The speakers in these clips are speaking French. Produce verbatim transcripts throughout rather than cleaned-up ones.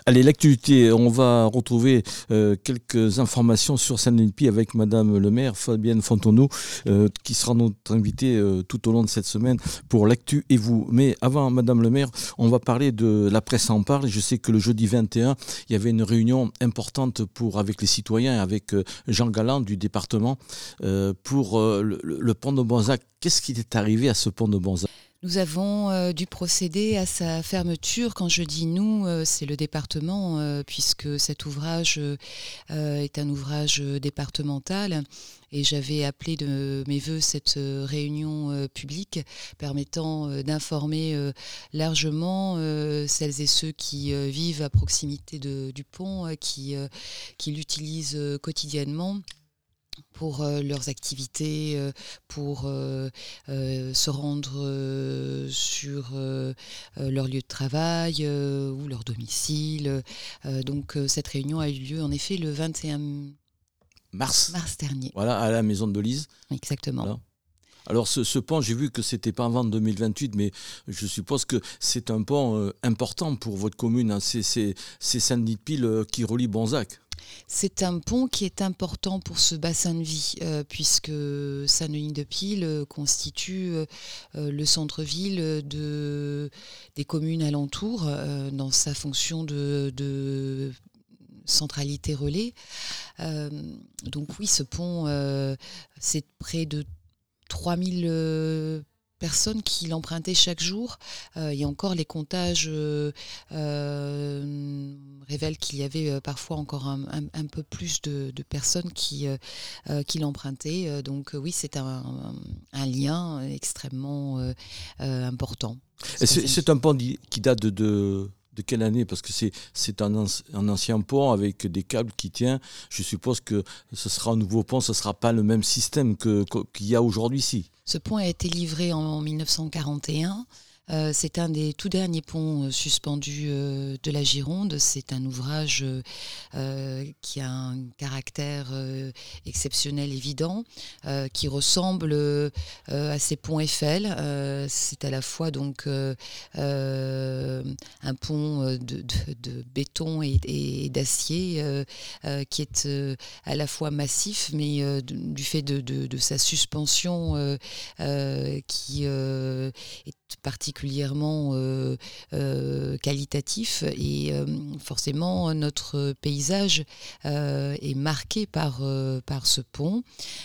Allez, l'actualité, on va retrouver euh, quelques informations sur Saint-Denis avec Madame le maire, Fabienne Fontonneau, euh, qui sera notre invitée euh, tout au long de cette semaine pour l'actu et vous. Mais avant, Madame le maire, on va parler de la presse en parle. Je sais que le jeudi vingt et un, il y avait une réunion importante pour, avec les citoyens, avec euh, Jean Galland du département, euh, pour euh, le, le pont de Bonzac. Qu'est-ce qui est arrivé à ce pont de Bonzac ? Nous avons euh, dû procéder à sa fermeture. Quand je dis nous, euh, c'est le département, euh, puisque cet ouvrage euh, est un ouvrage départemental. Et j'avais appelé de mes voeux cette euh, réunion euh, publique permettant euh, d'informer euh, largement euh, celles et ceux qui euh, vivent à proximité de, du pont, euh, qui, euh, qui l'utilisent euh, quotidiennement pour euh, leurs activités, euh, pour euh, euh, se rendre euh, sur euh, euh, leur lieu de travail euh, ou leur domicile. Euh, donc euh, cette réunion a eu lieu en effet le vingt et un mars, mars dernier. Voilà, à la maison de Lise. Exactement. Voilà. Alors ce, ce pont, j'ai vu que c'était pas avant deux mille vingt-huit, mais je suppose que c'est un pont euh, important pour votre commune. Hein. C'est, c'est, c'est Saint-Denis-de-Pile euh, qui relie Bonzac. C'est un pont qui est important pour ce bassin de vie, euh, puisque Saint-Denis-de-Pile euh, constitue euh, le centre-ville de, des communes alentours euh, dans sa fonction de, de centralité relais. Euh, donc oui, ce pont, euh, c'est près de trois mille euh, personnes qui l'empruntaient chaque jour. Euh, et encore, les comptages euh, euh, révèlent qu'il y avait euh, parfois encore un, un, un peu plus de, de personnes qui, euh, qui l'empruntaient. Euh, donc euh, oui, c'est un, un, un lien extrêmement euh, euh, important. Et c'est, c'est un pont qui date de... de... De quelle année ? Parce que c'est, c'est un, un ancien pont avec des câbles qui tiennent. Je suppose que ce sera un nouveau pont, ce ne sera pas le même système que, qu'il y a aujourd'hui ici. Ce pont a été livré en dix-neuf cent quarante et un. Euh, c'est un des tout derniers ponts euh, suspendus euh, de la Gironde. C'est un ouvrage euh, qui a un caractère euh, exceptionnel, évident, euh, qui ressemble euh, à ces ponts Eiffel. Euh, c'est à la fois donc euh, euh, un pont de, de, de béton et, et d'acier euh, euh, qui est euh, à la fois massif, mais euh, du fait de, de, de sa suspension euh, euh, qui euh, est particulièrement euh, euh, qualitatif et euh, forcément notre paysage euh, est marqué par, euh, par ce pont.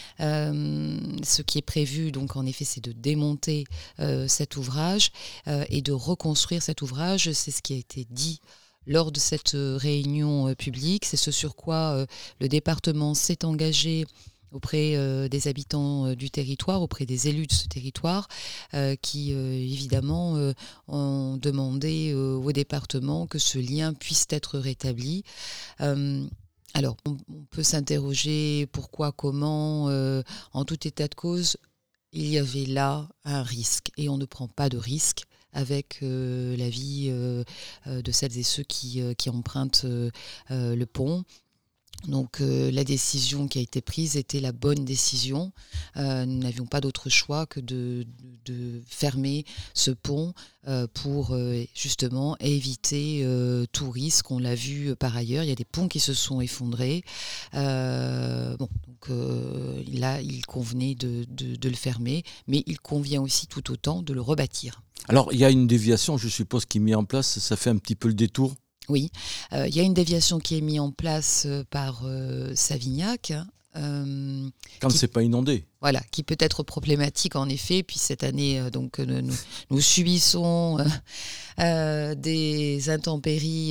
Euh, ce qui est prévu donc en effet c'est de démonter euh, cet ouvrage euh, et de reconstruire cet ouvrage, c'est ce qui a été dit lors de cette réunion euh, publique, c'est ce sur quoi euh, le département s'est engagé auprès euh, des habitants euh, du territoire, auprès des élus de ce territoire, euh, qui euh, évidemment euh, ont demandé euh, au département que ce lien puisse être rétabli. Euh, alors, on, on peut s'interroger pourquoi, comment, euh, en tout état de cause, il y avait là un risque, et on ne prend pas de risque avec euh, la vie euh, de celles et ceux qui, euh, qui empruntent euh, euh, le pont. Donc euh, la décision qui a été prise était la bonne décision. Euh, nous n'avions pas d'autre choix que de, de, de fermer ce pont euh, pour euh, justement éviter euh, tout risque. On l'a vu euh, par ailleurs, il y a des ponts qui se sont effondrés. Euh, bon, donc euh, là, il convenait de, de, de le fermer, mais il convient aussi tout autant de le rebâtir. Alors il y a une déviation, je suppose, qui est mise en place, ça fait un petit peu le détour. Oui, il euh, y a une déviation qui est mise en place euh, par euh, Savignac. Euh, Quand qui, c'est pas inondé. Voilà, qui peut être problématique en effet. Puis cette année, euh, donc, euh, nous, nous subissons euh, euh, des intempéries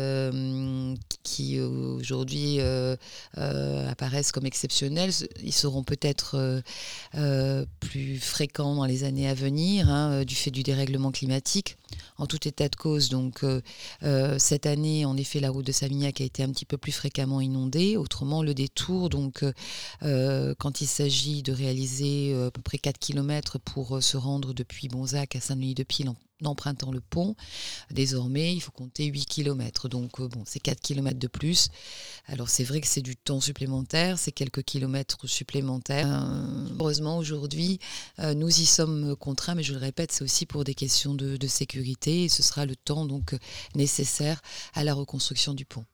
euh, qui aujourd'hui euh, euh, apparaissent comme exceptionnelles. Ils seront peut-être euh, euh, plus fréquents dans les années à venir, hein, du fait du dérèglement climatique. En tout état de cause, donc euh, euh, cette année, en effet, la route de Savignac a été un petit peu plus fréquemment inondée. Autrement, le détour, donc euh, quand il s'agit de de réaliser à peu près quatre kilomètres pour se rendre depuis Bonzac à Saint-Denis-de-Pile en empruntant le pont. Désormais, il faut compter huit kilomètres. Donc, euh, bon, c'est quatre kilomètres de plus. Alors, c'est vrai que c'est du temps supplémentaire, c'est quelques kilomètres supplémentaires. Euh, heureusement, aujourd'hui, euh, nous y sommes contraints, mais je le répète, c'est aussi pour des questions de, de sécurité. Et ce sera le temps donc nécessaire à la reconstruction du pont.